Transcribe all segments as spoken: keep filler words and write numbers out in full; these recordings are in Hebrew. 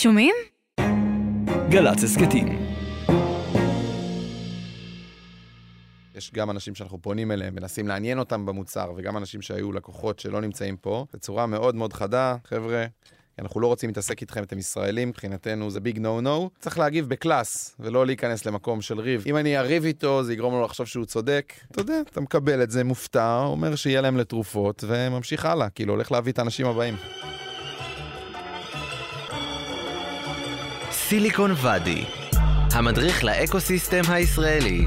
שומעים? גל"צ הסכתים. יש גם אנשים שאנחנו פונים אליהם, מנסים לעניין אותם במוצר, וגם אנשים שהיו לקוחות שלא נמצאים פה, בצורה מאוד מאוד חדה. חבר'ה, אנחנו לא רוצים להתעסק איתכם, אתם ישראלים, מבחינתנו זה ביג נו נו. צריך להגיב בקלאס, ולא להיכנס למקום של ריב. אם אני אריב איתו, זה יגרום לו לחשוב שהוא צודק. אתה יודע, אתה מקבל את זה מופתע, אומר שיהיה להם לתרופות, וממשיך הלאה, כאילו הולך להביא את האנשים הבאים. סיליקון ואדי, המדריך לאקוסיסטם הישראלי.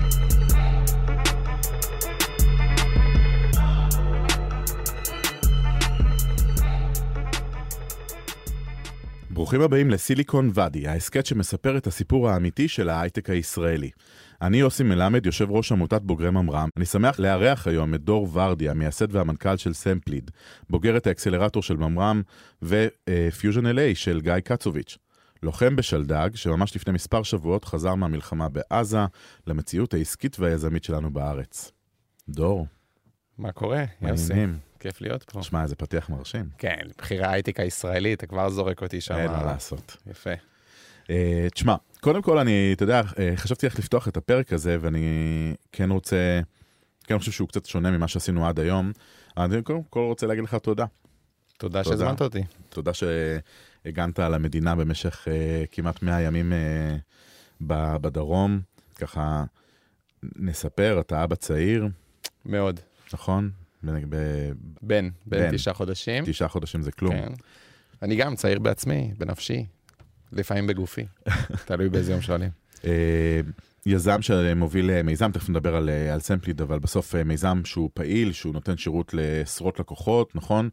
ברוכים הבאים לסיליקון ואדי, ההסכת שמספר את הסיפור האמיתי של ההייטק הישראלי. אני יוסי מלמד, יושב ראש עמותת בוגרי ממר"ם. אני שמח לארח היום את דור ורדי, המייסד והמנכ"ל של סמפליד, בוגרת האקסלרטור של ממר"ם ופיוז'ן אל איי של גיא קצוביץ'. לוחם בשלדג, שממש לפני מספר שבועות חזר מהמלחמה בעזה למציאות העסקית והיזמית שלנו בארץ. דור. מה קורה? יוסי. כיף להיות פה. שמע, איזה פתיח מרשים. כן, בחירה ההייטק הישראלית, אתה כבר זורק אותי שם. אין מה לעשות. יפה. תשמע, קודם כל אני, אתה יודע, חשבתי איך לפתוח את הפרק הזה, ואני כן רוצה, כן חושב שהוא קצת שונה ממה שעשינו עד היום. אני קודם כל רוצה להגיד לך תודה. תודה שהזמנת אותי. תודה שהגנת על המדינה במשך כמעט מאה ימים בדרום. ככה נספר, אתה אבא צעיר. מאוד. נכון? בן, בן תשעה חודשים. תשעה חודשים זה כלום. כן. אני גם צעיר בעצמי, בנפשי, לפעמים בגופי. תלוי באיזה יום שואלים. יזם שמוביל מיזם, תכף נדבר על, על סמפליד, אבל בסוף מיזם שהוא פעיל, שהוא נותן שירות לעשרות לקוחות, נכון?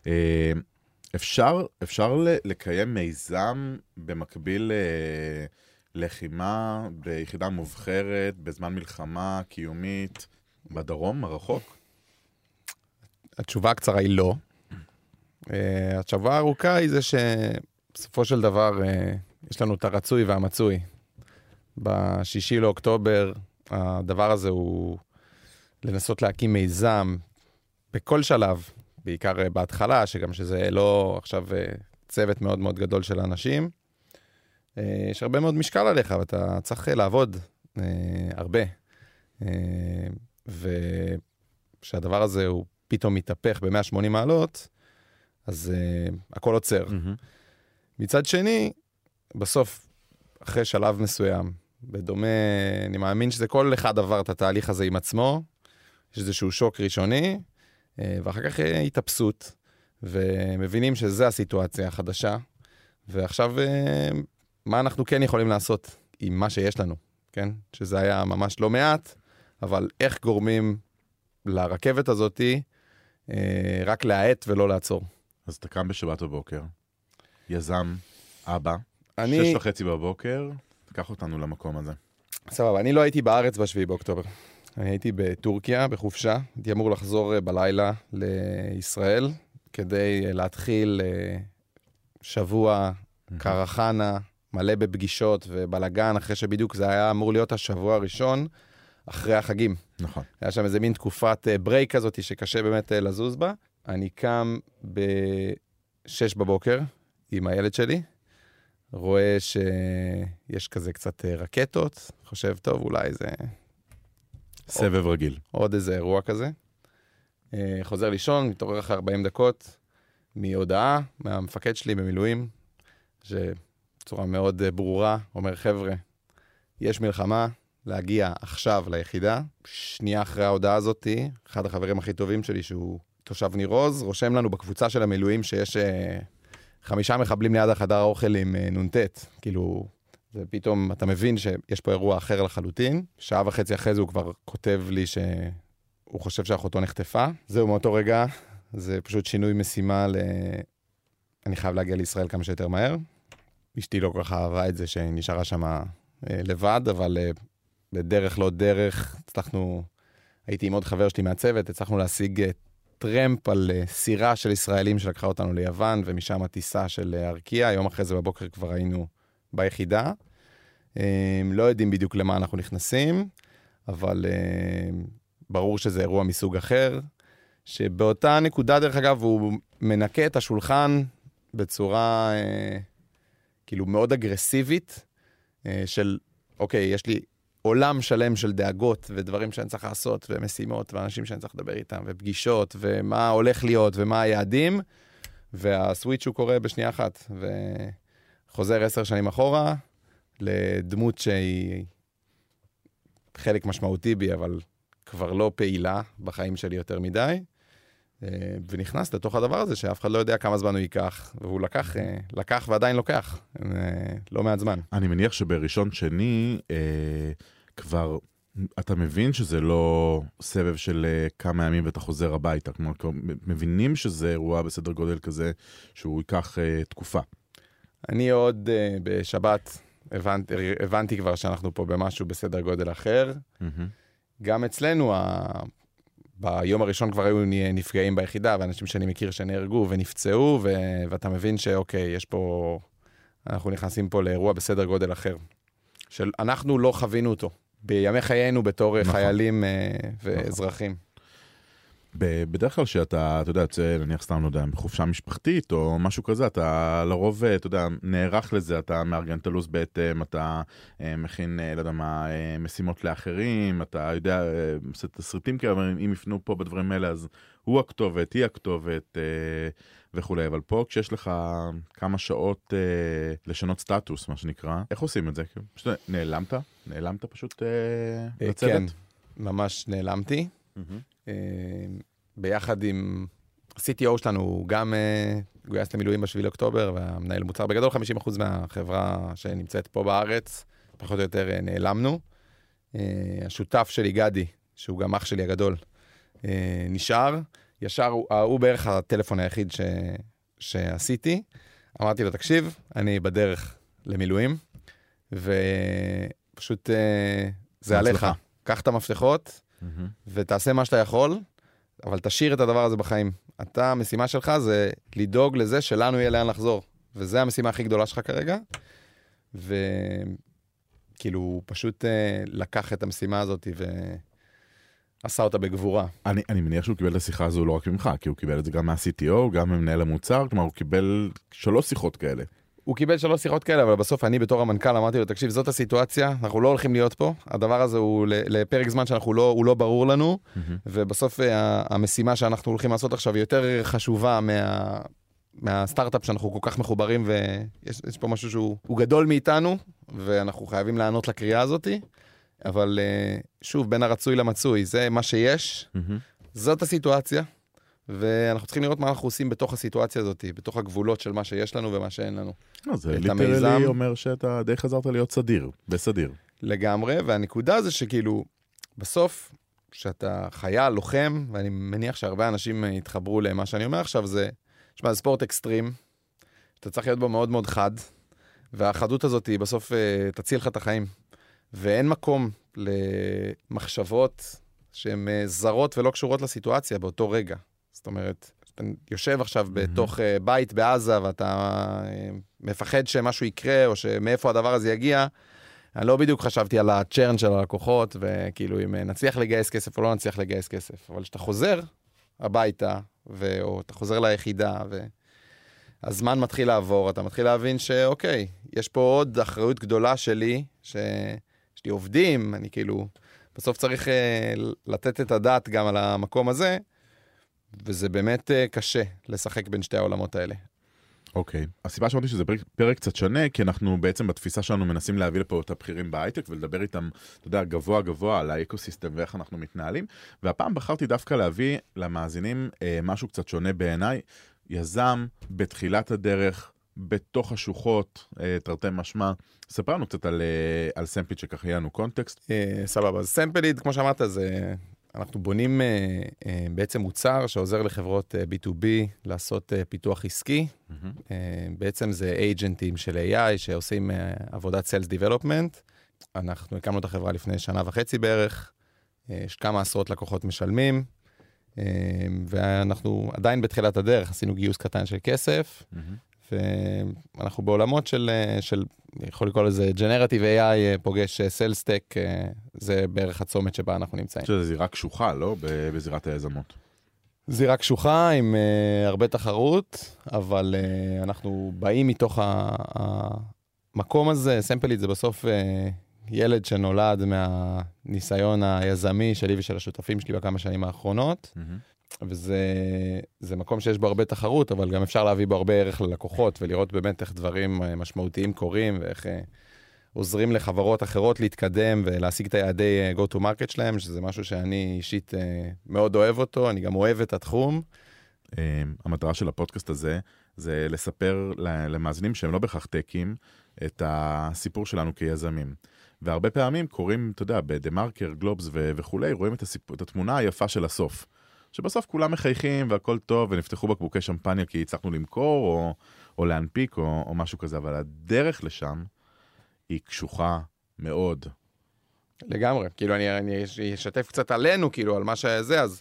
אפשר, אפשר לקיים מיזם במקביל ללחימה ביחידה מובחרת, בזמן מלחמה קיומית, בדרום, הרחוק? התשובה הקצרה היא לא. התשובה הארוכה היא זה שבסופו של דבר יש לנו את הרצוי והמצוי. בשישי לאוקטובר הדבר הזה הוא לנסות להקים מיזם בכל שלב, בעיקר בהתחלה, שגם שזה לא עכשיו צוות מאוד מאוד גדול של אנשים. יש הרבה מאוד משקל עליך, ואתה צריך לעבוד הרבה. ושהדבר הזה הוא פתאום מתהפך ב-מאה ושמונים מעלות, אז uh, הכל עוצר. Mm-hmm. מצד שני, בסוף, אחרי שלב מסוים, בדומה, אני מאמין שזה כל אחד עבר את התהליך הזה עם עצמו, יש איזשהו שוק ראשוני, uh, ואחר כך uh, התאפסות, ומבינים שזה הסיטואציה החדשה, ועכשיו, uh, מה אנחנו כן יכולים לעשות עם מה שיש לנו, כן? שזה היה ממש לא מעט, אבל איך גורמים לרכבת הזאת, אה, רק להעט ולא לעצור. אז אתה קם בשבת בבוקר, יזם, אבא, אני... שש וחצי בבוקר, תקח אותנו למקום הזה. סבבה, אני לא הייתי בארץ בשביעי באוקטובר. אני הייתי בטורקיה, בחופשה. הייתי אמור לחזור בלילה לישראל, כדי להתחיל שבוע קרחנה, מלא בפגישות ובלגן, אחרי שבדיוק זה היה אמור להיות השבוע הראשון, אחרי החגים. נכון. היה שם איזה מין תקופת ברייק כזאת שקשה באמת לזוז בה. אני קם בשש בבוקר עם הילד שלי, רואה שיש כזה קצת רקטות, חושב טוב אולי זה... סבב עוד, רגיל. עוד איזה אירוע כזה. חוזר לישון, מתעורר אחרי ארבעים דקות, מהודעה, מהמפקד שלי במילואים, שבצורה מאוד ברורה, אומר חבר'ה, יש מלחמה, להגיע עכשיו ליחידה. שנייה אחרי ההודעה הזאת, אחד החברים הכי טובים שלי, שהוא תושב ניר עוז, רושם לנו בקבוצה של המילואים שיש אה, חמישה מחבלים ליד החדר האוכל עם אה, נונטט. כאילו, זה פתאום, אתה מבין שיש פה אירוע אחר לחלוטין. שעה וחצי אחרי זה הוא כבר כותב לי שהוא חושב שאחותו נחטפה. זהו מאותו רגע, זה פשוט שינוי משימה ל... אני חייב להגיע לישראל כמה שיותר מהר. אשתי לא כל כך אהבה את זה שנשארה שם אה, לבד, אבל... אה, בדרך לא דרך, הצלחנו, הייתי עם עוד חבר שלי מהצוות, הצלחנו להשיג טרמפ על סירה של ישראלים שלקחה אותנו ליוון, ומשם הטיסה של ארקיה, יום אחרי זה בבוקר כבר היינו ביחידה. לא יודעים בדיוק למה אנחנו נכנסים, אבל ברור שזה אירוע מסוג אחר, שבאותה נקודה דרך אגב הוא מנקה את השולחן בצורה כאילו מאוד אגרסיבית, של, אוקיי, יש לי עולם שלם של דאגות ודברים שאני צריך לעשות, ומשימות, ואנשים שאני צריך לדבר איתם, ופגישות, ומה הולך להיות, ומה היעדים, והסוויץ' הוא קורה בשנייה אחת, וחוזר עשר שנים אחורה, לדמות שהיא חלק משמעותי בי, אבל כבר לא פעילה בחיים שלי יותר מדי, ונכנס לתוך הדבר הזה שאף אחד לא יודע כמה זמן הוא ייקח, והוא לקח, לקח ועדיין לוקח, לא מעט זמן. אני מניח שבראשון שני, אה, כבר אתה מבין שזה לא סבב של אה, כמה ימים ואתה חוזר הביתה, כלומר, מבינים שזה אירוע בסדר גודל כזה, שהוא ייקח אה, תקופה. אני עוד אה, בשבת הבנתי, הבנתי כבר שאנחנו פה במשהו בסדר גודל אחר. Mm-hmm. גם אצלנו, ה... ביום הראשון כבר היו נפגעים ביחידה, ואנשים שאני מכיר שנהרגו ונפצעו, ו... ואתה מבין שאוקיי, יש פה, אנחנו נכנסים פה לאירוע בסדר גודל אחר. של... אנחנו לא חווינו אותו, בימי חיינו בתור נכון. חיילים uh, ואזרחים. נכון. בדרך כלל שאתה, אתה יודע, יוצא, נניח סתם, לא יודע, בחופשה משפחתית או משהו כזה, אתה לרוב, אתה יודע, נערך לזה, אתה מארגן את הלו"ז בהתאם, אתה מכין, לא יודע מה, משימות לאחרים, אתה יודע, עושה תסריטים כאלה, אם יפנו פה בדברים האלה, אז הוא הכתובת, היא הכתובת וכו'. אבל פה, כשיש לך כמה שעות לשנות סטטוס, מה שנקרא, איך עושים את זה? פשוט נעלמת? נעלמת פשוט לצוות? כן, ממש נעלמתי. ביחד עם ה-סי טי או שלנו, הוא גם גויס למילואים בשביל אוקטובר, והמנהל מוצר בגדול, חמישים אחוז מהחברה שנמצאת פה בארץ, פחות או יותר נעלמנו. השותף שלי, גדי, שהוא גם אח שלי הגדול, נשאר. ישר, הוא, הוא בערך הטלפון היחיד ש, שעשיתי. אמרתי לו, תקשיב, אני בדרך למילואים, ופשוט זה עליך. קח את המפתחות, ותעשה מה שאתה יכול, אבל תשאיר את הדבר הזה בחיים. אתה, המשימה שלך זה לדאוג לזה שלנו יהיה לאן לחזור. וזה המשימה הכי גדולה שלך כרגע. וכאילו, פשוט לקח את המשימה הזאת ועשה אותה בגבורה. אני, אני מניח שהוא קיבל את השיחה הזו לא רק ממך, כי הוא קיבל את זה גם מה-סי טי או, גם ממנהל המוצר, כלומר, הוא קיבל שלוש שיחות כאלה. הוא קיבל שלוש שיחות כאלה, אבל בסוף אני בתור המנכ"ל אמרתי לו, תקשיב, זאת הסיטואציה, אנחנו לא הולכים להיות פה, הדבר הזה הוא לפרק זמן שאנחנו לא, הוא לא ברור לנו, mm-hmm. ובסוף המשימה שאנחנו הולכים לעשות עכשיו היא יותר חשובה מה, מהסטארט-אפ שאנחנו כל כך מחוברים, ויש יש פה משהו שהוא גדול מאיתנו, ואנחנו חייבים לענות לקריאה הזאת, אבל שוב, בין הרצוי למצוי, זה מה שיש, mm-hmm. זאת הסיטואציה, ואנחנו צריכים לראות מה אנחנו עושים בתוך הסיטואציה הזאת, בתוך הגבולות של מה שיש לנו ומה שאין לנו. זה ליטרלי אומר שאתה די חזרת להיות סדיר, בסדיר. לגמרי, והנקודה זה שכאילו, בסוף, שאתה חייל, לוחם, ואני מניח שהרבה אנשים יתחברו למה שאני אומר עכשיו, זה, שמה, זה ספורט אקסטרים, שאתה צריך להיות בו מאוד מאוד חד, והחדות הזאת היא בסוף תציל לך את החיים. ואין מקום למחשבות שהן זרות ולא קשורות לסיטואציה באותו רגע. זאת אומרת, אתה יושב עכשיו בתוך בית בעזה, ואתה מפחד שמשהו יקרה, או שמאיפה הדבר הזה יגיע. אני לא בדיוק חשבתי על הצ'רן של הלקוחות, וכאילו אם נצליח לגייס כסף או לא נצליח לגייס כסף. אבל כשאתה חוזר הביתה, ו... או אתה חוזר ליחידה, והזמן מתחיל לעבור, אתה מתחיל להבין שאוקיי, יש פה עוד אחריות גדולה שלי, שיש לי עובדים, אני כאילו, בסוף צריך לתת את הדעת גם על המקום הזה, וזה באמת קשה לשחק בין שתי העולמות האלה. אוקיי. הסיבה שאמרתי שזה פרק, פרק קצת שונה, כי אנחנו בעצם בתפיסה שלנו מנסים להביא לפה את הבכירים בהייטק, ולדבר איתם, אתה יודע, גבוה גבוה על האקוסיסטם ואיך אנחנו מתנהלים, והפעם בחרתי דווקא להביא למאזינים אה, משהו קצת שונה בעיניי, יזם בתחילת הדרך, בתוך השוחות, אה, תרתי משמע, ספר לנו קצת על, אה, על סמפליד שככה יהיה לנו קונטקסט. אה, סבבה, אז סמפליד, כמו שאמרת, זה... אנחנו בונים uh, uh, בעצם מוצר שעוזר לחברות uh, בי טו בי לעשות uh, פיתוח עסקי. Mm-hmm. Uh, בעצם זה אייג'נטים של איי איי שעושים uh, עבודת Sales Development. אנחנו הקמנו את החברה לפני שנה וחצי בערך. Uh, יש כמה עשרות לקוחות משלמים. Uh, ואנחנו עדיין בתחילת הדרך, עשינו גיוס קטן של כסף. Mm-hmm. ואנחנו בעולמות של, של, יכול לקרוא לזה, Generative איי איי פוגש Sales Tech, זה בערך הצומת שבה אנחנו נמצאים. זה זירה קשוחה, לא? בזירת היזמות. זירה קשוחה עם uh, הרבה תחרות, אבל uh, אנחנו באים מתוך ה, ה, המקום הזה, סמפלית, זה בסוף אה, ילד שנולד מהניסיון היזמי שלי ושל השותפים שלי בכמה שנים האחרונות, mm-hmm. וזה זה מקום שיש בו הרבה תחרות, אבל גם אפשר להביא בו הרבה ערך ללקוחות, ולראות באמת איך דברים משמעותיים קורים, ואיך אה, עוזרים לחברות אחרות להתקדם ולהשיג את היעדי go to market שלהם, שזה משהו שאני אישית אה, מאוד אוהב אותו, אני גם אוהב את התחום. המטרה של הפודקאסט הזה זה לספר למאזינים שהם לא בהכרח טקים את הסיפור שלנו כיזמים. והרבה פעמים קוראים, אתה יודע, בדה-מרקר, גלובס וכולי, רואים את, הסיפ... את התמונה היפה של הסוף. שבסוף כולם מחייכים והכל טוב ונפתחו בקבוקי שמפניה כי הצלחנו למכור או, או להנפיק או, או משהו כזה, אבל הדרך לשם היא קשוחה מאוד. לגמרי, כאילו אני, אני אשתף קצת עלינו, כאילו על מה שזה, אז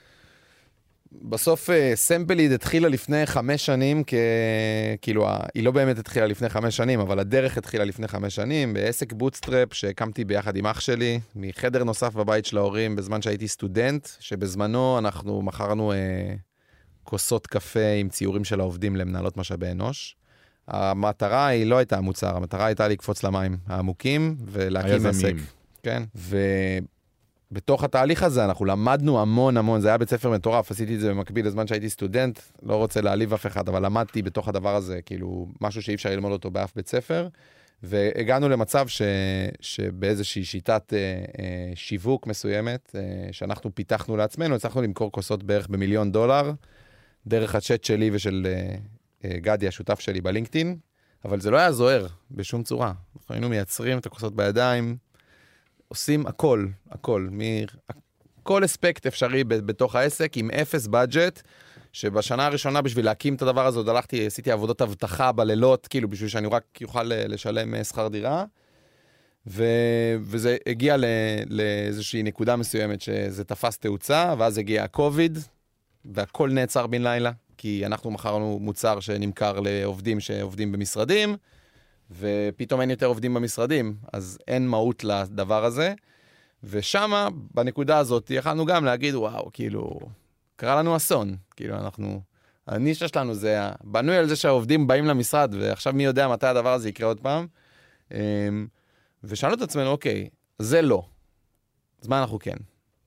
בסוף סמפליד התחילה לפני חמש שנים, כ... כאילו היא לא באמת התחילה לפני חמש שנים, אבל הדרך התחילה לפני חמש שנים, בעסק בוטסטראפ שהקמתי ביחד עם אח שלי, מחדר נוסף בבית של ההורים, בזמן שהייתי סטודנט, שבזמנו אנחנו מכרנו אה, כוסות קפה עם ציורים של העובדים למנהלות משאבי אנוש. המטרה היא לא הייתה המוצר, המטרה הייתה לקפוץ למים העמוקים ולהקים עסק. כן, ו... בתוך התהליך הזה אנחנו למדנו המון המון, זה היה בית ספר מטורף, עשיתי את זה במקביל לזמן שהייתי סטודנט, לא רוצה להעליב אף אחד, אבל למדתי בתוך הדבר הזה, כאילו משהו שאי אפשר ללמוד אותו באף בית ספר, והגענו למצב ש, שבאיזושהי שיטת אה, אה, שיווק מסוימת, אה, שאנחנו פיתחנו לעצמנו, הצלחנו למכור כוסות בערך במיליון דולר, דרך הצ'אט שלי ושל אה, אה, גדי, השותף שלי בלינקדאין, אבל זה לא היה זוהר בשום צורה, אנחנו היינו מייצרים את הכוסות בידיים, עושים הכל, הכל, מ... כל אספקט אפשרי בתוך העסק, עם אפס בדג'ט, שבשנה הראשונה בשביל להקים את הדבר הזה, עוד הלכתי, עשיתי עבודות הבטחה בלילות, כאילו בשביל שאני רק יוכל לשלם שכר דירה, ו... וזה הגיע ל... לאיזושהי נקודה מסוימת שזה תפס תאוצה, ואז הגיע הקוביד, והכל נעצר בן לילה, כי אנחנו מכרנו מוצר שנמכר לעובדים שעובדים במשרדים, ופתאום אין יותר עובדים במשרדים, אז אין מהות לדבר הזה, ושמה, בנקודה הזאת, יכלנו גם להגיד, וואו, כאילו, קרה לנו אסון, כאילו, אנחנו, הנישה שלנו זה, בנוי על זה שהעובדים באים למשרד, ועכשיו מי יודע מתי הדבר הזה יקרה עוד פעם, ושאלנו את עצמנו, אוקיי, זה לא, אז מה אנחנו כן?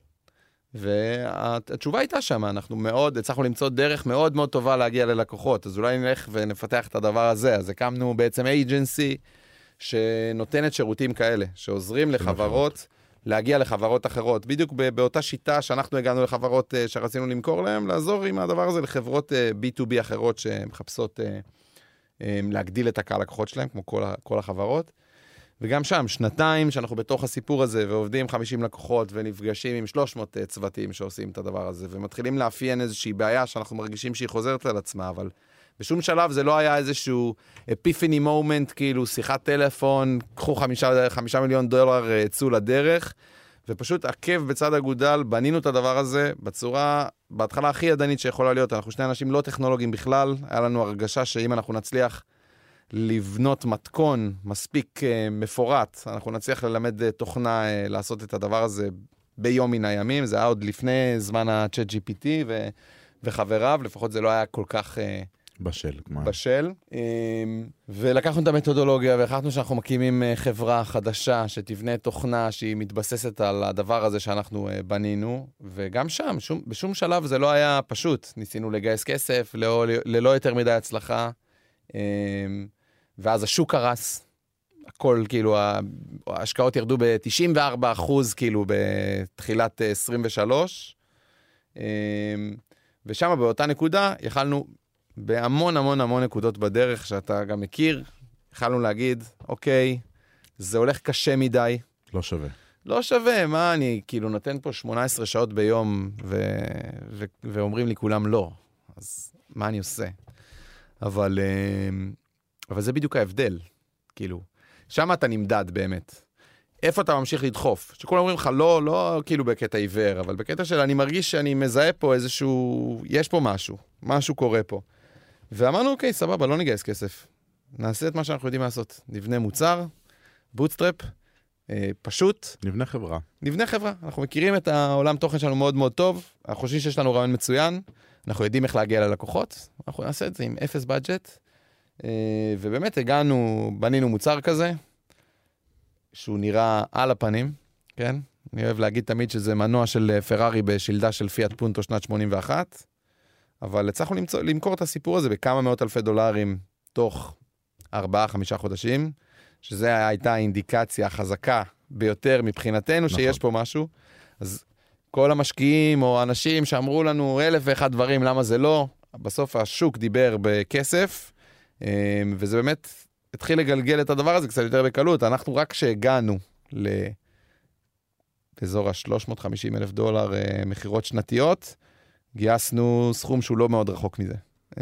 והתשובה הייתה שם, אנחנו מאוד, הצלחנו למצוא דרך מאוד מאוד טובה להגיע ללקוחות, אז אולי נלך ונפתח את הדבר הזה, אז הקמנו בעצם אייג'נסי שנותנת שירותים כאלה, שעוזרים לחברות להגיע לחברות אחרות, בדיוק באותה שיטה שאנחנו הגענו לחברות שרצינו למכור להם, לעזור עם הדבר הזה לחברות בי טו בי אחרות שמחפשות להגדיל את הקהל לקוחות שלהם, כמו כל, כל החברות. וגם שם, שנתיים שאנחנו בתוך הסיפור הזה, ועובדים חמישים לקוחות, ונפגשים עם שלוש מאות צוותים שעושים את הדבר הזה, ומתחילים לאפיין איזושהי בעיה שאנחנו מרגישים שהיא חוזרת על עצמה, אבל בשום שלב זה לא היה איזשהו epiphany moment, כאילו שיחת טלפון, קחו חמישה, חמישה מיליון דולר צאו לדרך, ופשוט עקב בצד אגודל, בנינו את הדבר הזה בצורה, בהתחלה הכי ידנית שיכולה להיות, אנחנו שני אנשים לא טכנולוגיים בכלל, היה לנו הרגשה שאם אנחנו נצליח לבנות מתכון מספיק uh, מפורט, אנחנו נצליח ללמד uh, תוכנה uh, לעשות את הדבר הזה ביום מן הימים, זה היה עוד לפני זמן ה-צ'אט ג'י פי טי ו- וחבריו, לפחות זה לא היה כל כך uh, בשל. בשל. Um, ולקחנו את המתודולוגיה והחלטנו שאנחנו מקימים uh, חברה חדשה שתבנה תוכנה שהיא מתבססת על הדבר הזה שאנחנו uh, בנינו, וגם שם, שום, בשום שלב זה לא היה פשוט, ניסינו לגייס כסף, ללא, ללא יותר מדי הצלחה, um, ואז השוק קרס, הכל כאילו, ההשקעות ירדו ב-תשעים וארבעה אחוז כאילו בתחילת עשרים ושלוש, ושם באותה נקודה יכלנו בהמון המון המון נקודות בדרך שאתה גם מכיר, יכלנו להגיד, אוקיי, זה הולך קשה מדי. לא שווה. לא שווה, מה אני כאילו נותן פה שמונה עשרה שעות ביום ו- ו- ואומרים לי כולם לא, אז מה אני עושה? אבל... אבל זה בדיוק ההבדל, כאילו. שם אתה נמדד באמת. איפה אתה ממשיך לדחוף? שכולם אומרים לך, לא, לא כאילו בקטע עיוור, אבל בקטע של אני מרגיש שאני מזהה פה איזשהו, יש פה משהו, משהו קורה פה. ואמרנו, אוקיי, סבבה, לא ניגייס כסף. נעשה את מה שאנחנו יודעים לעשות. נבנה מוצר, בוטסטראפ, אה, פשוט. נבנה חברה. נבנה חברה. אנחנו מכירים את העולם תוכן שלנו מאוד מאוד טוב, אנחנו חושבים שיש לנו רעיון מצוין, אנחנו יודעים איך להגיע ללקוחות, אנחנו נעשה את זה עם אפס בדג'ט, ובאמת הגענו, בנינו מוצר כזה, שהוא נראה על הפנים, כן? אני אוהב להגיד תמיד שזה מנוע של פרארי בשלדה של פיאט פונטו שנת שמונים ואחת, אבל הצלחנו למצוא, למכור את הסיפור הזה בכמה מאות אלפי דולרים תוך ארבעה, חמישה חודשים, שזה הייתה האינדיקציה החזקה ביותר מבחינתנו, נכון. שיש פה משהו. אז כל המשקיעים או האנשים שאמרו לנו אלף ואחד דברים, למה זה לא, בסוף השוק דיבר בכסף, וזה באמת התחיל לגלגל את הדבר הזה קצת יותר בקלות. אנחנו רק כשהגענו לאזור ה-שלוש מאות וחמישים אלף דולר מחירות שנתיות, גייסנו סכום שהוא לא מאוד רחוק מזה.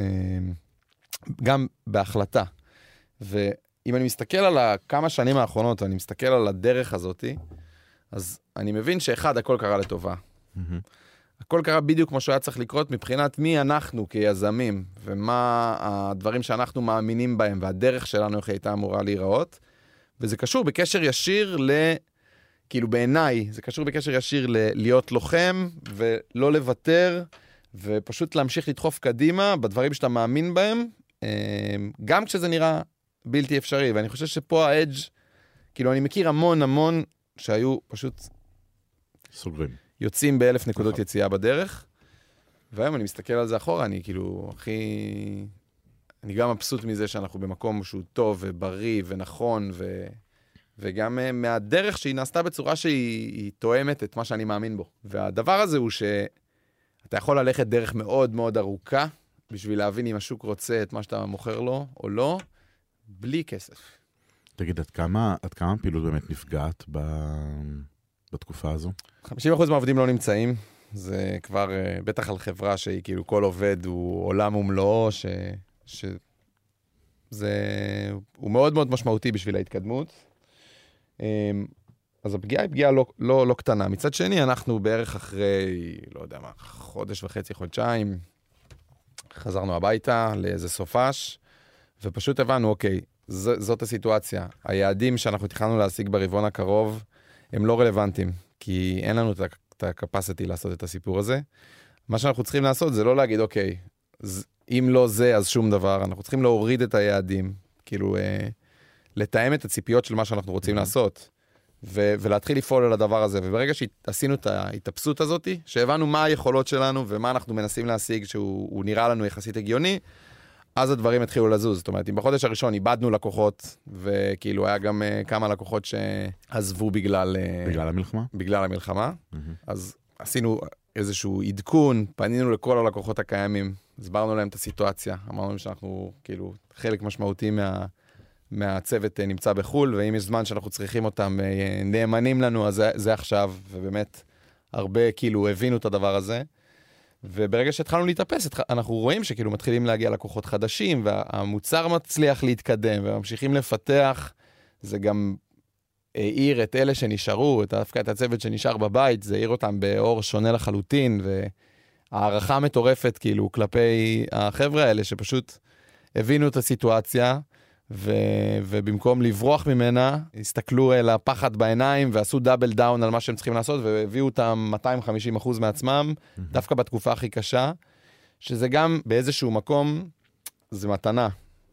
גם בהחלטה. ואם אני מסתכל על כמה שנים האחרונות, אני מסתכל על הדרך הזאת, אז אני מבין שאחד, הכל קרה לטובה. הכל קרה בדיוק כמו שהיה צריך לקרות, מבחינת מי אנחנו כיזמים, ומה הדברים שאנחנו מאמינים בהם, והדרך שלנו איך הייתה אמורה להיראות. וזה קשור בקשר ישיר ל... כאילו בעיניי, זה קשור בקשר ישיר ל... להיות לוחם, ולא לוותר, ופשוט להמשיך לדחוף קדימה בדברים שאתה מאמין בהם, גם כשזה נראה בלתי אפשרי. ואני חושב שפה האדג', כאילו אני מכיר המון המון שהיו פשוט... סוגרים. יוצאים באלף נקודות יציאה בדרך, והיום אני מסתכל על זה אחורה, אני כאילו, הכי... אני גם מבסוט מזה שאנחנו במקום שהוא טוב ובריא ונכון, ו... וגם מהדרך שהיא נעשתה בצורה שהיא תואמת את מה שאני מאמין בו. והדבר הזה הוא שאתה יכול ללכת דרך מאוד מאוד ארוכה, בשביל להבין אם השוק רוצה את מה שאתה מוכר לו או לא, בלי כסף. תגיד, עד כמה, עד כמה פעילות באמת נפגעת ב... בתקופה הזו? חמישים אחוז מהעובדים לא נמצאים, זה כבר בטח על חברה שהיא כאילו כל עובד הוא עולם ומלואו, ש... ש... זה... הוא מאוד מאוד משמעותי בשביל ההתקדמות. אז הפגיעה היא פגיעה לא, לא, לא קטנה. מצד שני, אנחנו בערך אחרי, לא יודע מה, חודש וחצי, חודשיים, חזרנו הביתה לאיזה סופש, ופשוט הבנו, אוקיי, ז... זאת הסיטואציה. היעדים שאנחנו תכננו להשיג ברבעון הקרוב, הם לא רלוונטיים, כי אין לנו את ה-capacity לעשות את הסיפור הזה. מה שאנחנו צריכים לעשות זה לא להגיד, אוקיי, אם לא זה, אז שום דבר. אנחנו צריכים להוריד את היעדים, כאילו, אה, לתאם את הציפיות של מה שאנחנו רוצים לעשות, ו- ולהתחיל לפעול על הדבר הזה. וברגע שעשינו את ההתאפסות הזאת, שהבנו מה היכולות שלנו, ומה אנחנו מנסים להשיג, שהוא נראה לנו יחסית הגיוני, אז הדברים התחילו לזוז. זאת אומרת, אם בחודש הראשון איבדנו לקוחות, וכאילו היה גם uh, כמה לקוחות שעזבו בגלל... Uh, בגלל המלחמה? בגלל המלחמה. Mm-hmm. אז עשינו איזשהו עדכון, פנינו לכל הלקוחות הקיימים, הסברנו להם את הסיטואציה, אמרנו שאנחנו כאילו חלק משמעותי מה, מהצוות uh, נמצא בחול, ואם יש זמן שאנחנו צריכים אותם uh, נאמנים לנו, אז זה, זה עכשיו, ובאמת הרבה כאילו הבינו את הדבר הזה. וברגע שהתחלנו להתאפס, אנחנו רואים שכאילו מתחילים להגיע לקוחות חדשים, והמוצר מצליח להתקדם, וממשיכים לפתח. זה גם העיר את אלה שנשארו, דווקא את הצוות שנשאר בבית, זה העיר אותם באור שונה לחלוטין, והערכה מטורפת כאילו כלפי החבר'ה האלה, שפשוט הבינו את הסיטואציה, ו... ובמקום לברוח ממנה, הסתכלו אל הפחד בעיניים, ועשו דאבל דאון על מה שהם צריכים לעשות, והביאו אותם מאתיים וחמישים אחוז מעצמם, mm-hmm. דווקא בתקופה הכי קשה, שזה גם באיזשהו מקום, זה מתנה.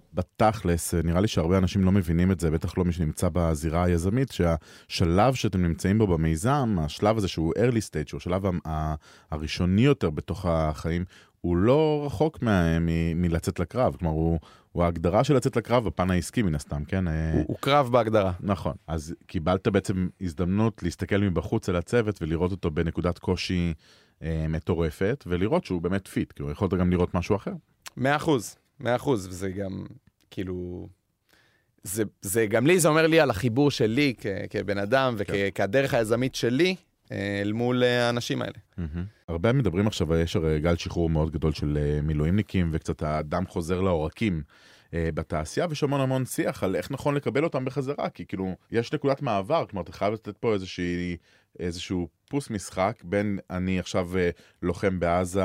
בתכלס, נראה לי שהרבה אנשים לא מבינים את זה, בטח לא מי שנמצא בזירה היזמית, שהשלב שאתם נמצאים בו במיזם, השלב הזה שהוא early stage, שהוא השלב הראשוני יותר בתוך החיים, הוא לא רחוק מ- מ- מלצאת לקרב, כלומר הוא, הוא ההגדרה של לצאת לקרב בפן העסקי מן הסתם, כן? הוא, הוא קרב בהגדרה. נכון, אז קיבלת בעצם הזדמנות להסתכל מבחוץ על הצוות ולראות אותו בנקודת קושי אה, מטורפת, ולראות שהוא באמת פיט, כאילו יכולת גם לראות משהו אחר. מאה אחוז, מאה אחוז, וזה גם כאילו, זה, זה גם לי, זה אומר לי על החיבור שלי כ, כבן אדם, וכדרך היזמית שלי, אל מול האנשים האלה. הרבה מדברים עכשיו, יש הרי גל שחרור מאוד גדול של מילואימניקים, וקצת האדם חוזר לעורקים בתעשייה, ויש המון המון שיח על איך נכון לקבל אותם בחזרה, כי כאילו, יש נקודת מעבר, כלומר, אתה חייב לתת פה איזושהי, איזשהו פוס משחק, בין אני עכשיו לוחם בעזה,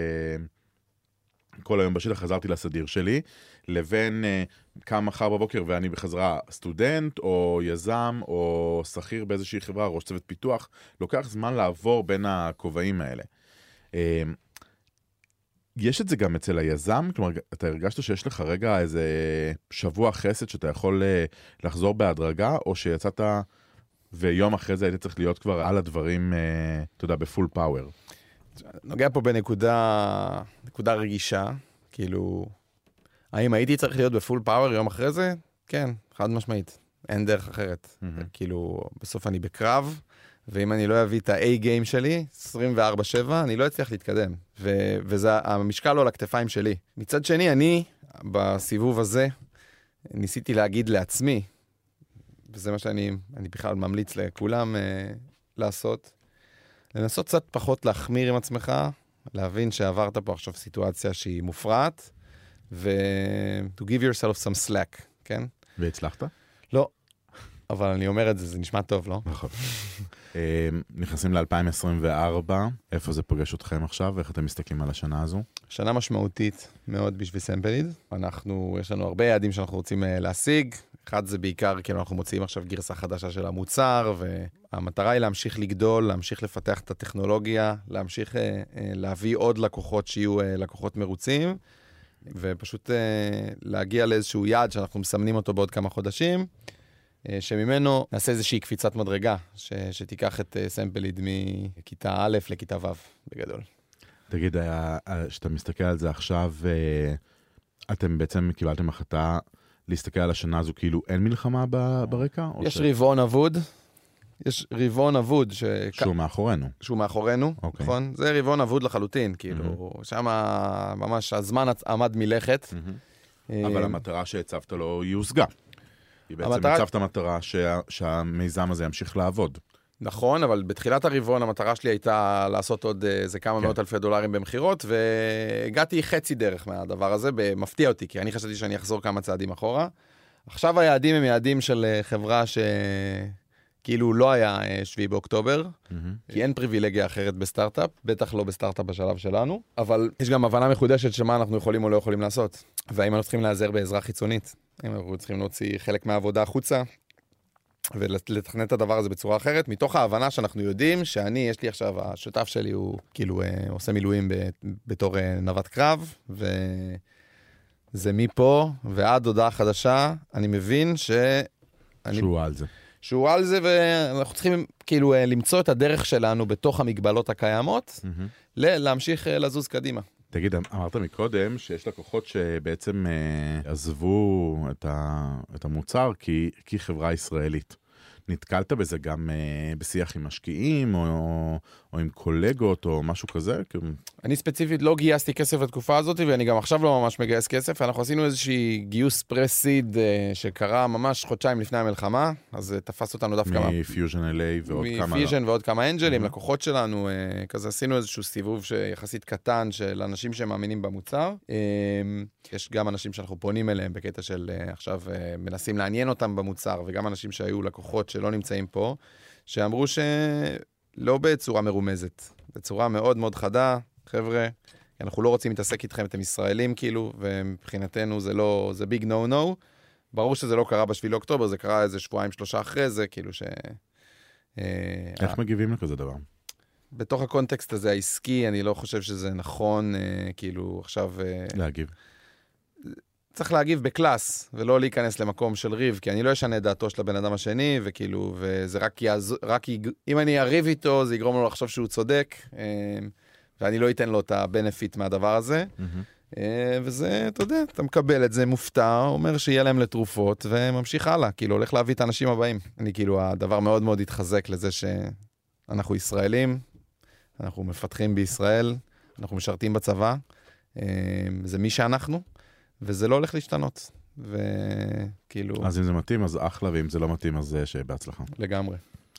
כל היום בשטח חזרתי לסדיר שלי, לבין uh, קם מחר בבוקר ואני בחזרה סטודנט או יזם או שכיר באיזושהי חברה, ראש צוות פיתוח, לוקח זמן לעבור בין הכובעים האלה. Uh, יש את זה גם אצל היזם? כלומר, אתה הרגשת שיש לך רגע איזה שבוע חסד שאתה יכול לחזור בהדרגה, או שיצאת ויום אחרי זה היית צריך להיות כבר על הדברים, אתה יודע, בפול פאוור? נוגע פה בנקודה, נקודה רגישה, כאילו, האם הייתי צריך להיות בפול פאוור יום אחרי זה? כן, חד משמעית. אין דרך אחרת. Mm-hmm. כאילו, בסוף אני בקרב, ואם אני לא אביא את ה-A-game שלי, עשרים וארבע שבע, אני לא אצליח להתקדם. ו- וזה, המשקל לא על הכתפיים שלי. מצד שני, אני, בסיבוב הזה, ניסיתי להגיד לעצמי, וזה מה שאני אני בכלל ממליץ לכולם אה, לעשות, לנסות קצת פחות להחמיר עם עצמך, להבין שעברת פה עכשיו סיטואציה שהיא מופרעת, ו- to give yourself some slack, כן? והצלחת? לא, אבל אני אומר את זה, זה נשמע טוב, לא? נכון. נכנסים ל-אלפיים עשרים וארבע, איפה זה פוגש אתכם עכשיו, ואיך אתם מסתכלים על השנה הזו? שנה משמעותית מאוד בשביל סמפליד. אנחנו, יש לנו הרבה יעדים שאנחנו רוצים להשיג. אחד זה בעיקר, כאילו אנחנו מוציאים עכשיו גרסה חדשה של המוצר, והמטרה היא להמשיך לגדול, להמשיך לפתח את הטכנולוגיה, להמשיך להביא עוד לקוחות שיהיו לקוחות מרוצים, ופשוט להגיע לאיזשהו יעד שאנחנו מסמנים אותו בעוד כמה חודשים, שממנו נעשה איזושהי קפיצת מדרגה, ש, שתיקח את סמפליד מכיתה א' לכיתה ו' בגדול. תגיד, שאתה מסתכל על זה עכשיו, אתם בעצם קיבלתם החלטה להסתכל על השנה הזו, כאילו אין מלחמה ברקע? יש ש... רבעון אבוד, יש רבעון אבוד ש... שהוא מאחורינו. שהוא מאחורינו, okay. נכון? זה רבעון אבוד לחלוטין, כאילו, mm-hmm. שם ממש הזמן עמד מלכת. Mm-hmm. אבל המטרה שהצבת לו היא הושגה. היא בעצם המטרה... הצבת המטרה שה... שהמיזם הזה ימשיך לעבוד. נכון, אבל בתחילת הרבעון המטרה שלי הייתה לעשות עוד איזה כמה כן. מאות אלפי דולרים במחירות, והגעתי חצי דרך מהדבר הזה, במפתיע אותי, כי אני חשבתי שאני אחזור כמה צעדים אחורה. עכשיו היעדים הם יעדים של חברה שכאילו לא היה שביעי באוקטובר, mm-hmm. כי אין פריבילגיה אחרת בסטארט-אפ, בטח לא בסטארט-אפ בשלב שלנו, אבל יש גם הבנה מחודשת של מה אנחנו יכולים או לא יכולים לעשות, והאם אנחנו צריכים לעזר בעזרה חיצונית, האם אנחנו צריכים להוציא חלק מהעבודה החוצה, ולתכנן את הדבר הזה בצורה אחרת, מתוך ההבנה שאנחנו יודעים שאני, יש לי עכשיו, השותף שלי הוא כאילו אה, עושה מילואים ב, בתור אה, נווט קרב, וזה מפה ועד הודעה חדשה, אני מבין ש... שהוא על זה. שהוא על זה, ואנחנו צריכים כאילו אה, למצוא את הדרך שלנו בתוך המגבלות הקיימות, mm-hmm. ל- להמשיך אה, לזוז קדימה. תגיד, אמרת מקודם שיש לקוחות שבעצם אה, עזבו את, ה, את המוצר כי, כי חברה ישראלית. נתקלת בזה גם אה, בשיח עם משקיעים, או, או, או עם קולגות, או משהו כזה? אני ספציפית לא גייסתי כסף בתקופה הזאת, ואני גם עכשיו לא ממש מגייס כסף. אנחנו עשינו איזושהי גיוס פרסיד אה, שקרה ממש חודשיים לפני המלחמה, אז אה, תפס אותנו דווקא... מפיוז'ן אל איי ועוד כמה... מפיוז'ן ועוד כמה אנג'לים, mm-hmm. לקוחות שלנו, אה, כזה עשינו איזשהו סיבוב שיחסית קטן של אנשים שמאמינים במוצר. אה, יש גם אנשים שאנחנו פונים אליהם בקטע של אה, עכשיו אה, מנסים לעניין אותם במוצר, וגם אנשים שהיו לקוחות שלא נמצאים פה, שאמרו שלא בצורה מרומזת, בצורה מאוד מאוד חדה, חבר'ה, אנחנו לא רוצים להתעסק איתכם, אתם ישראלים כאילו, ומבחינתנו זה לא, זה ביג נו נו, ברור שזה לא קרה בשביל אוקטובר, זה קרה איזה שבועיים שלושה אחרי זה, כאילו ש... איך מגיבים לכזה דבר? בתוך הקונטקסט הזה העסקי, אני לא חושב שזה נכון, כאילו עכשיו... להגיב. צריך להגיב בקלאס, ולא להיכנס למקום של ריב, כי אני לא אשנה את דעתו של הבן אדם השני, וכאילו, וזה רק יעזור, רק יג... אם אני אריב איתו, זה יגרום לו לחשוב שהוא צודק, ואני לא אתן לו את הבנפיט מהדבר הזה. Mm-hmm. וזה, אתה יודע, אתה מקבל את זה מופתע, אומר שיהיה להם לתרופות, וממשיך הלאה, כאילו, הולך להביא את האנשים הבאים. אני כאילו, הדבר מאוד מאוד התחזק לזה שאנחנו ישראלים, אנחנו מפתחים בישראל, אנחנו משרתים בצבא, זה מי שאנחנו, וזה לא הולך להשתנות, וכאילו... אז אם זה מתאים, אז אחלה, ואם זה לא מתאים, אז שבהצלחה. לגמרי.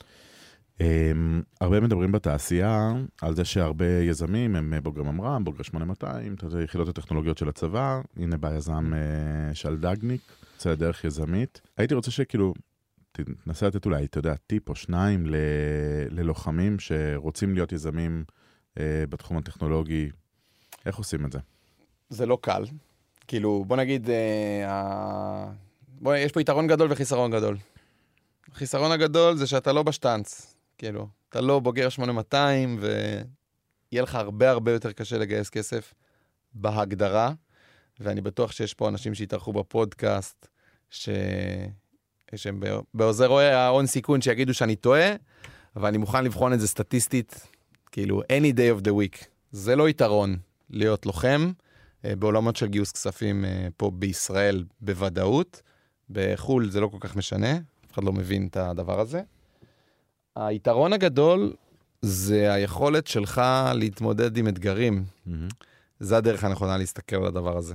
הרבה מדברים בתעשייה על זה שהרבה יזמים הם בוגרי ממר"ם, בוגרי שמונה מאתיים, יחידות הטכנולוגיות של הצבא, הנה בא יזם שלדגניק, יוצא לדרך יזמית. הייתי רוצה שכאילו, תנסה לתת אולי, אתה יודע, טיפ או שניים ל... ללוחמים שרוצים להיות יזמים בתחום הטכנולוגי. איך עושים את זה? זה לא קל. כאילו, בוא נגיד, אה, בוא, יש פה יתרון גדול וחיסרון גדול. החיסרון הגדול זה שאתה לא בשטנץ, כאילו, אתה לא בוגר שמונה מאתיים, ויהיה לך הרבה הרבה יותר קשה לגייס כסף. בהגדרה, ואני בטוח שיש פה אנשים שהתארחו בפודקאסט, ש... שהם בעוזר רואה ההון סיכון שיגידו שאני טועה, אבל אני מוכן לבחון את זה סטטיסטית, כאילו any day of the week. זה לא יתרון להיות לוחם, בעולמות של גיוס כספים פה בישראל בוודאות, בחול זה לא כל כך משנה, אף אחד לא מבין את הדבר הזה. היתרון הגדול זה היכולת שלך להתמודד עם אתגרים. Mm-hmm. זה הדרך הנכונה להסתכל על הדבר הזה.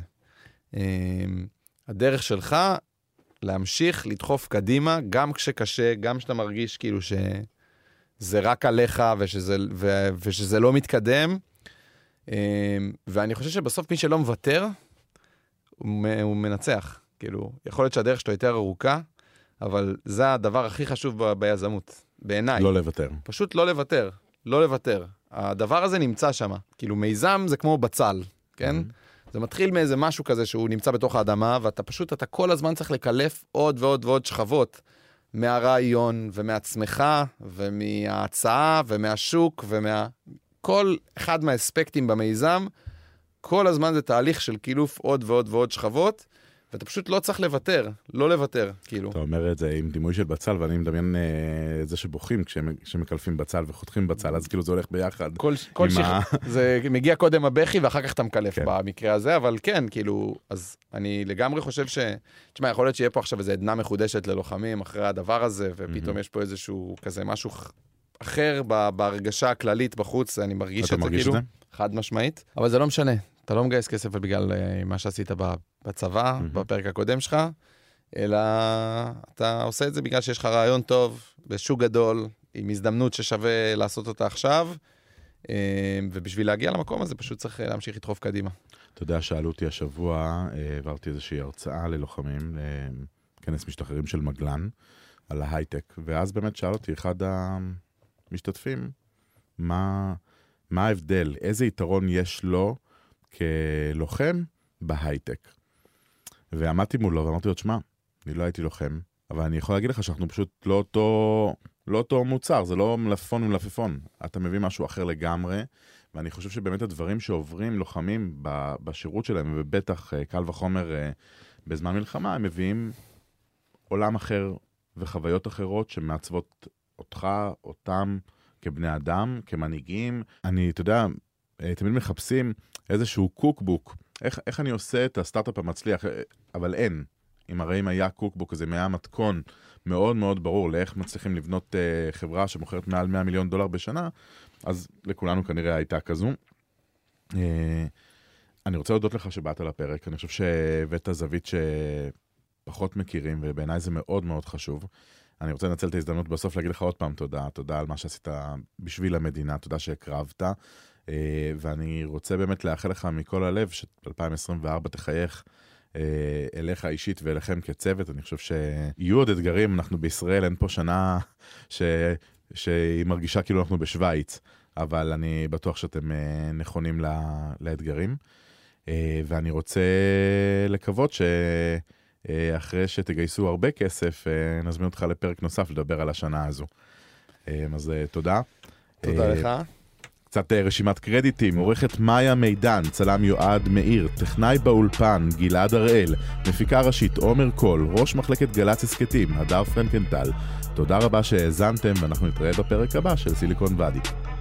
הדרך שלך להמשיך לדחוף קדימה, גם כשקשה, גם כשאתה מרגיש כאילו שזה רק עליך ושזה, ו, ושזה לא מתקדם. ואני חושב שבסוף מי שלא מוותר, הוא מנצח. כאילו, יכול להיות שהדרך שלו יותר ארוכה, אבל זה הדבר הכי חשוב ב- ביזמות, בעיניי. לא לוותר. פשוט לא לוותר, לא לוותר. הדבר הזה נמצא שם. כאילו, מיזם זה כמו בצל, כן? Mm-hmm. זה מתחיל מאיזה משהו כזה שהוא נמצא בתוך האדמה, ואתה פשוט, אתה כל הזמן צריך לקלף עוד ועוד ועוד שכבות, מהרעיון ומעצמך, ומההצעה, ומהשוק, ומה... כל אחד מהאספקטים במיזם, כל הזמן זה תהליך של קילוף עוד ועוד ועוד שכבות, ואתה פשוט לא צריך לוותר, לא לוותר, כאילו. אתה אומר את זה עם דימוי של בצל, ואני מדמיין אה, זה שבוכים כשמקלפים בצל וחותכים בצל, אז כאילו זה הולך ביחד. כל, כל שיח, ה... זה מגיע קודם הבכי, ואחר כך אתה מקלף כן. במקרה הזה, אבל כן, כאילו, אז אני לגמרי חושב ש... תשמע, יכול להיות שיהיה פה עכשיו איזו עדנה מחודשת ללוחמים אחרי הדבר הזה, ופתאום mm-hmm. יש פה איזשהו כזה משהו אחר בהרגשה הכללית בחוץ, אני מרגיש את זה מרגיש כאילו, זה? חד משמעית, אבל זה לא משנה. אתה לא מגייס כסף בגלל מה שעשית בצבא, mm-hmm. בפרק הקודם שלך, אלא אתה עושה את זה בגלל שיש לך רעיון טוב, בשוק גדול, עם הזדמנות ששווה לעשות אותה עכשיו, ובשביל להגיע למקום הזה פשוט צריך להמשיך לדחוף קדימה. אתה יודע, שאלו אותי השבוע, העברתי איזושהי הרצאה ללוחמים, כנס משתחררים של מגלן, על ההייטק, ואז באמת שאל אותי אחד המשתתפים, מה, מה ההבדל, איזה יתרון יש לו כלוחם בהייטק. ועמדתי מולו ואמרתי לו, תשמע, אני לא הייתי לוחם, אבל אני יכול להגיד לך שאנחנו פשוט לא אותו, לא אותו מוצר, זה לא מלפפון ומלפפון. אתה מביא משהו אחר לגמרי, ואני חושב שבאמת הדברים שעוברים לוחמים בשירות שלהם, ובטח קל וחומר בזמן מלחמה, הם מביאים עולם אחר וחוויות אחרות שמעצבות אותך, אותם, כבני אדם, כמנהיגים. אני, אתה יודע, תמיד מחפשים איזשהו קוקבוק, איך, איך אני עושה את הסטארט-אפ המצליח, אבל אין. אם הרי אם היה קוקבוק הזה, היה מתכון מאוד מאוד ברור לאיך מצליחים לבנות uh, חברה שמוכרת מעל מאה מיליון דולר בשנה, אז לכולנו כנראה הייתה כזו. Uh, אני רוצה להודות לך שבאת לפרק, אני חושב שהבאת זווית שפחות מכירים, ובעיניי זה מאוד מאוד חשוב. אני רוצה לנצל את ההזדמנות בסוף להגיד לך עוד פעם תודה, תודה על מה שעשית בשביל המדינה, תודה שהקרבת, ואני רוצה באמת לאחל לך מכל הלב ש-אלפיים עשרים וארבע תחייך אליך אישית ואליכם כצוות. אני חושב שיהיו עוד אתגרים, אנחנו בישראל, אין פה שנה ש... שהיא מרגישה כאילו אנחנו בשוויץ, אבל אני בטוח שאתם נכונים לה... לאתגרים, ואני רוצה לקוות ש... אחרי שתגייסו הרבה כסף, נזמין אותך לפרק נוסף לדבר על השנה הזו. אז תודה. תודה לך. קצת רשימת קרדיטים, עורכת מאיה מידן, צלם יועד מאיר, טכנאי באולפן, גלעד הראל, מפיקה ראשית עומר קול, ראש מחלקת גל"צ הסכתים, הדר פרנקנטל. תודה רבה שהאזנתם, ואנחנו נתראה בפרק הבא של סיליקון ואדי.